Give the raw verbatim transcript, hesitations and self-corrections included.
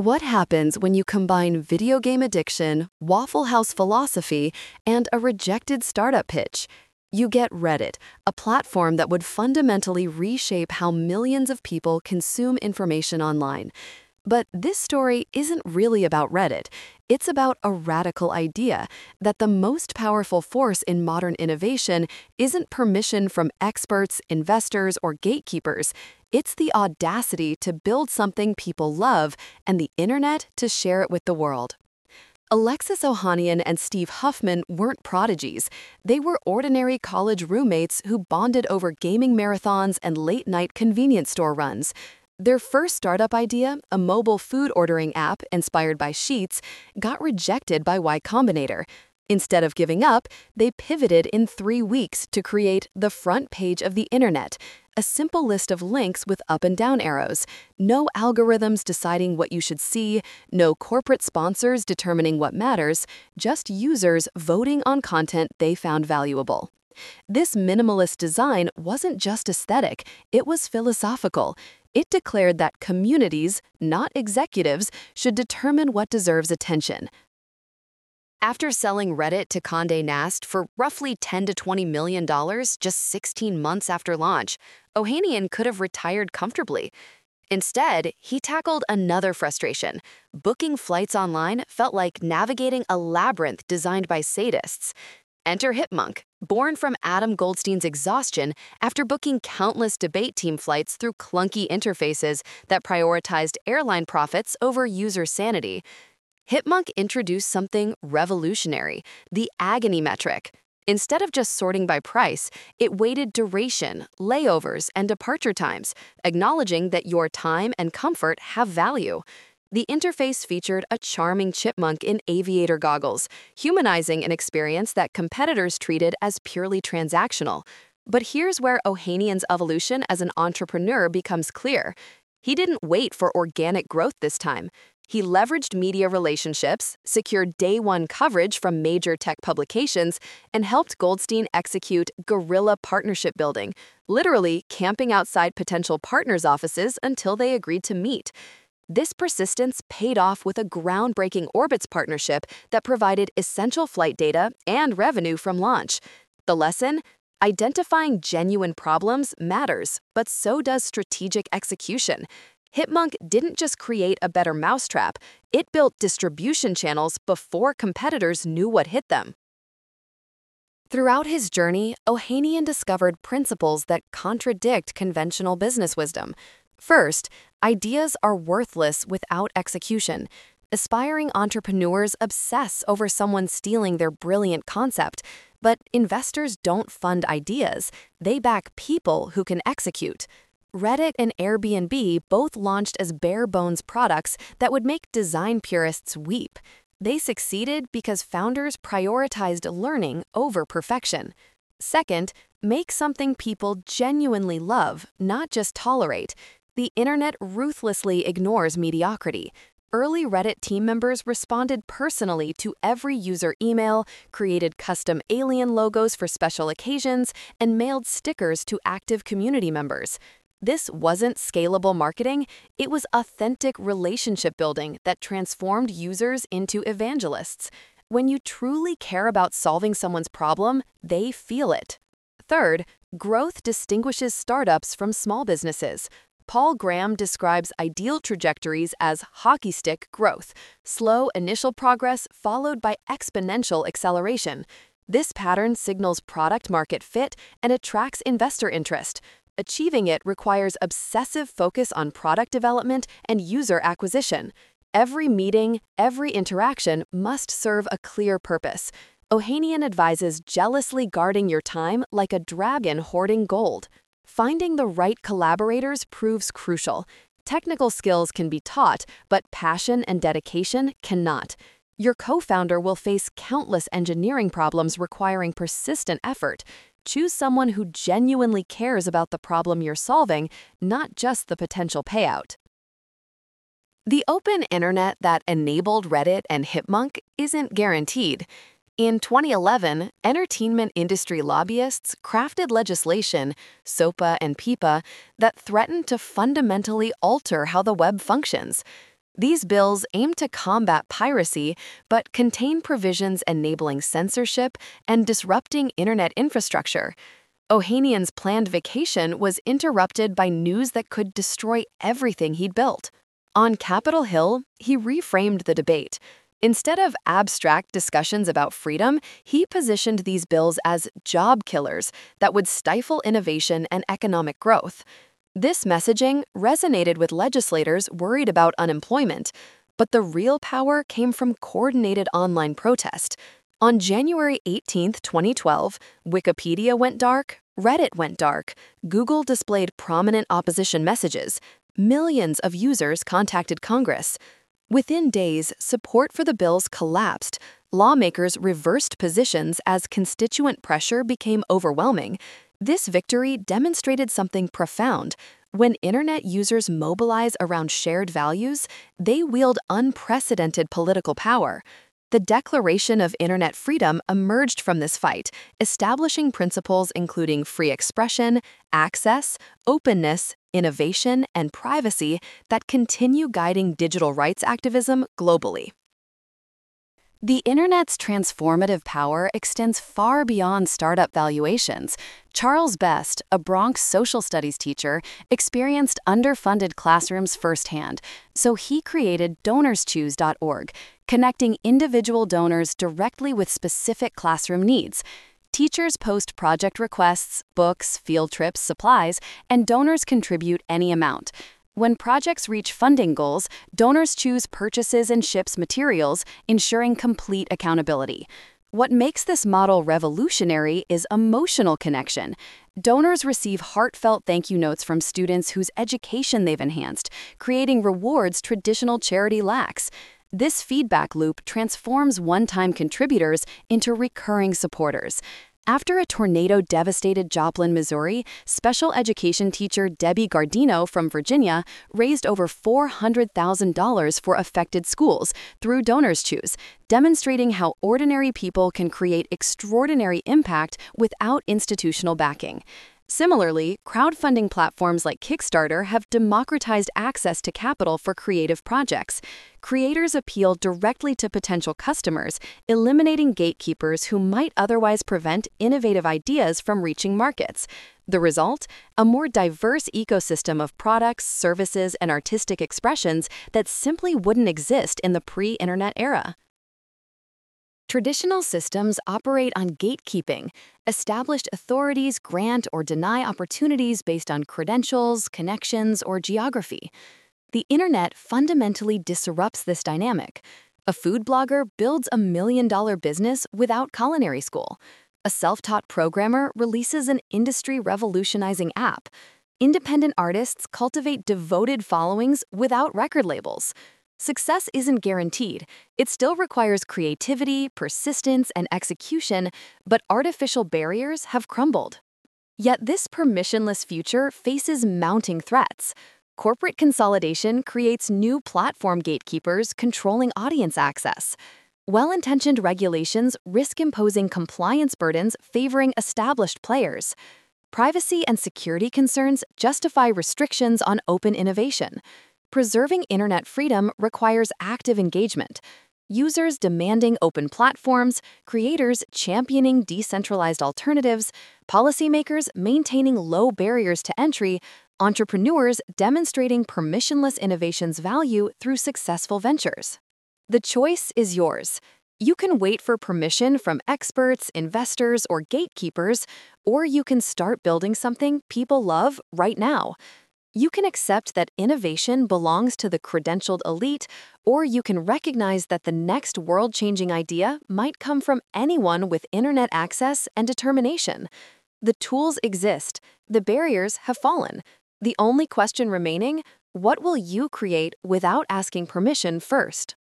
What happens when you combine video game addiction, Waffle House philosophy, and a rejected startup pitch? You get Reddit, a platform that would fundamentally reshape how millions of people consume information online. But this story isn't really about Reddit. It's about a radical idea that the most powerful force in modern innovation isn't permission from experts, investors, or gatekeepers. It's the audacity to build something people love and the internet to share it with the world. Alexis Ohanian and Steve Huffman weren't prodigies. They were ordinary college roommates who bonded over gaming marathons and late-night convenience store runs. Their first startup idea, a mobile food ordering app inspired by Sheets, got rejected by Y Combinator. Instead of giving up, they pivoted in three weeks to create the front page of the internet, a simple list of links with up and down arrows, no algorithms deciding what you should see, no corporate sponsors determining what matters, just users voting on content they found valuable. This minimalist design wasn't just aesthetic, it was philosophical. It declared that communities, not executives, should determine what deserves attention. After selling Reddit to Condé Nast for roughly ten to twenty million dollars just sixteen months after launch, Ohanian could have retired comfortably. Instead, he tackled another frustration. Booking flights online felt like navigating a labyrinth designed by sadists. Enter Hipmunk, born from Adam Goldstein's exhaustion after booking countless debate team flights through clunky interfaces that prioritized airline profits over user sanity. Hipmunk introduced something revolutionary, the agony metric. Instead of just sorting by price, it weighted duration, layovers, and departure times, acknowledging that your time and comfort have value. The interface featured a charming chipmunk in aviator goggles, humanizing an experience that competitors treated as purely transactional. But here's where Ohanian's evolution as an entrepreneur becomes clear. He didn't wait for organic growth this time. He leveraged media relationships, secured day one coverage from major tech publications, and helped Goldstein execute guerrilla partnership building, literally camping outside potential partners' offices until they agreed to meet. This persistence paid off with a groundbreaking Orbitz partnership that provided essential flight data and revenue from launch. The lesson? Identifying genuine problems matters, but so does strategic execution. Hipmunk didn't just create a better mousetrap, it built distribution channels before competitors knew what hit them. Throughout his journey, Ohanian discovered principles that contradict conventional business wisdom. First, ideas are worthless without execution. Aspiring entrepreneurs obsess over someone stealing their brilliant concept, but investors don't fund ideas, they back people who can execute. Reddit and Airbnb both launched as bare-bones products that would make design purists weep. They succeeded because founders prioritized learning over perfection. Second, make something people genuinely love, not just tolerate. The internet ruthlessly ignores mediocrity. Early Reddit team members responded personally to every user email, created custom alien logos for special occasions, and mailed stickers to active community members. This wasn't scalable marketing, it was authentic relationship building that transformed users into evangelists. When you truly care about solving someone's problem, they feel it. Third, growth distinguishes startups from small businesses. Paul Graham describes ideal trajectories as hockey stick growth, slow initial progress followed by exponential acceleration. This pattern signals product-market fit and attracts investor interest. Achieving it requires obsessive focus on product development and user acquisition. Every meeting, every interaction must serve a clear purpose. Ohanian advises jealously guarding your time like a dragon hoarding gold. Finding the right collaborators proves crucial. Technical skills can be taught, but passion and dedication cannot. Your co-founder will face countless engineering problems requiring persistent effort. Choose someone who genuinely cares about the problem you're solving, not just the potential payout. The open internet that enabled Reddit and Hipmunk isn't guaranteed. In twenty eleven, entertainment industry lobbyists crafted legislation, SOPA and PIPA, that threatened to fundamentally alter how the web functions. These bills aim to combat piracy but contain provisions enabling censorship and disrupting internet infrastructure. Ohanian's planned vacation was interrupted by news that could destroy everything he'd built. On Capitol Hill, he reframed the debate. Instead of abstract discussions about freedom, he positioned these bills as job killers that would stifle innovation and economic growth. This messaging resonated with legislators worried about unemployment, but the real power came from coordinated online protest. On January eighteenth, twenty twelve, Wikipedia went dark, Reddit went dark, Google displayed prominent opposition messages. Millions of users contacted Congress. Within days, support for the bills collapsed. Lawmakers reversed positions as constituent pressure became overwhelming. This victory demonstrated something profound. When internet users mobilize around shared values, they wield unprecedented political power. The Declaration of Internet Freedom emerged from this fight, establishing principles including free expression, access, openness, innovation, and privacy that continue guiding digital rights activism globally. The internet's transformative power extends far beyond startup valuations. Charles Best, a Bronx social studies teacher, experienced underfunded classrooms firsthand, so he created donors choose dot org, connecting individual donors directly with specific classroom needs. Teachers post project requests, books, field trips, supplies, and donors contribute any amount. When projects reach funding goals, Donors Choose purchases and ships materials, ensuring complete accountability. What makes this model revolutionary is emotional connection. Donors receive heartfelt thank you notes from students whose education they've enhanced, creating rewards traditional charity lacks. This feedback loop transforms one-time contributors into recurring supporters. After a tornado devastated Joplin, Missouri, special education teacher Debbie Gardino from Virginia raised over four hundred thousand dollars for affected schools through Donors Choose, demonstrating how ordinary people can create extraordinary impact without institutional backing. Similarly, crowdfunding platforms like Kickstarter have democratized access to capital for creative projects. Creators appeal directly to potential customers, eliminating gatekeepers who might otherwise prevent innovative ideas from reaching markets. The result? A more diverse ecosystem of products, services, and artistic expressions that simply wouldn't exist in the pre-internet era. Traditional systems operate on gatekeeping. Established authorities grant or deny opportunities based on credentials, connections, or geography. The internet fundamentally disrupts this dynamic. A food blogger builds a million-dollar business without culinary school. A self-taught programmer releases an industry-revolutionizing app. Independent artists cultivate devoted followings without record labels. Success isn't guaranteed. It still requires creativity, persistence, and execution, but artificial barriers have crumbled. Yet this permissionless future faces mounting threats. Corporate consolidation creates new platform gatekeepers controlling audience access. Well-intentioned regulations risk imposing compliance burdens favoring established players. Privacy and security concerns justify restrictions on open innovation. Preserving internet freedom requires active engagement. Users demanding open platforms, creators championing decentralized alternatives, policymakers maintaining low barriers to entry, entrepreneurs demonstrating permissionless innovation's value through successful ventures. The choice is yours. You can wait for permission from experts, investors, or gatekeepers, or you can start building something people love right now. You can accept that innovation belongs to the credentialed elite, or you can recognize that the next world-changing idea might come from anyone with internet access and determination. The tools exist. The barriers have fallen. The only question remaining, what will you create without asking permission first?